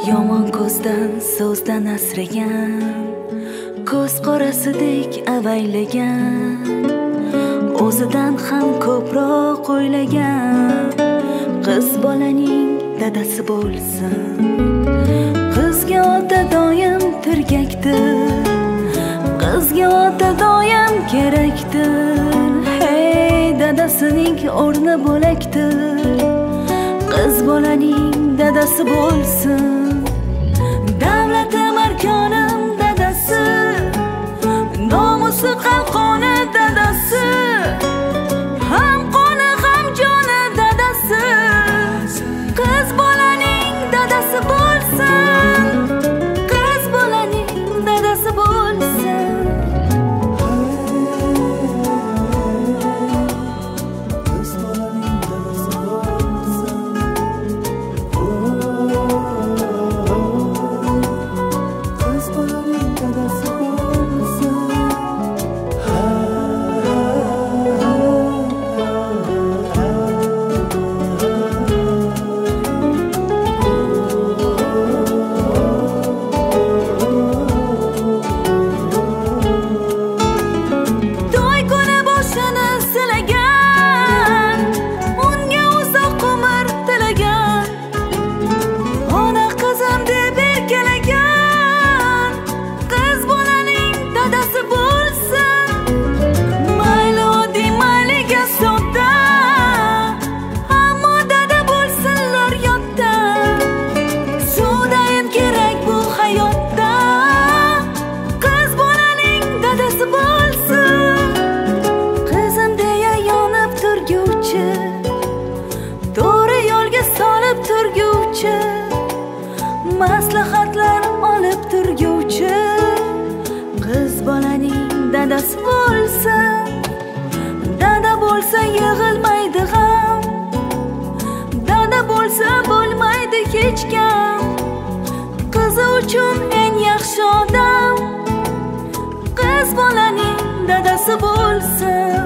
yomon ko'zdan so'zdan asragan, ko'z qorasidek avaylagan, o'zidan ham ko'proq o'ylagan qiz bolaning dadasi bo'lsin. Qizga ota doim tirgakdir, qizga ota doim kerakdir. Hey, dadasining o'rni bo'lakdir, qiz bolaning dadasi bo'lsin. Davlatim arkonim dadasi, nomusi qalqoni dadasi, ham qoni ham joni dadasi, qiz bolaning dadasi bo'lsin. Qiz bolaning dadasi bo'lsin. Maslahatlar olib turguvchi qiz bolaning dadasi bo'lsin. Dada bo'lsa yig'ilmaydi g'am, dada bo'lsa bo'lmaydi hech kam. Qizi uchun eng yaxshi odam qiz bolaning dadasi bo'lsin.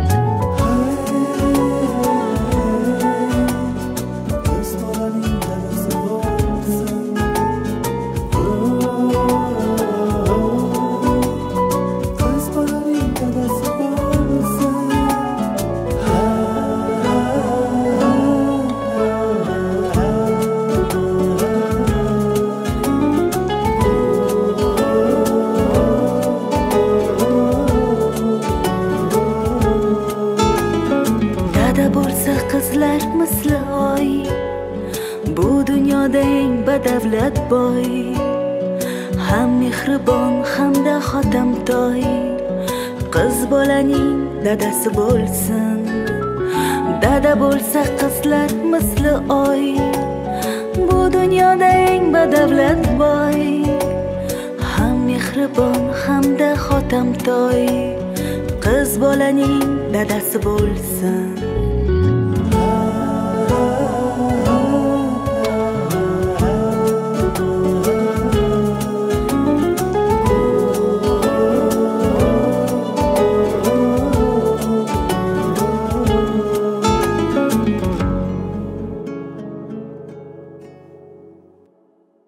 Bo'lsa qizlar misli oy, bu dunyoda eng badavlat boy, ham mehribon hamda xotamtoy qiz bolaning dadasi bo'lsin. Dada bo'lsa qizlar misli oy, bu dunyoda eng badavlat boy, ham mehribon hamda xotamtoy qiz bolaning dadasi bo'lsin.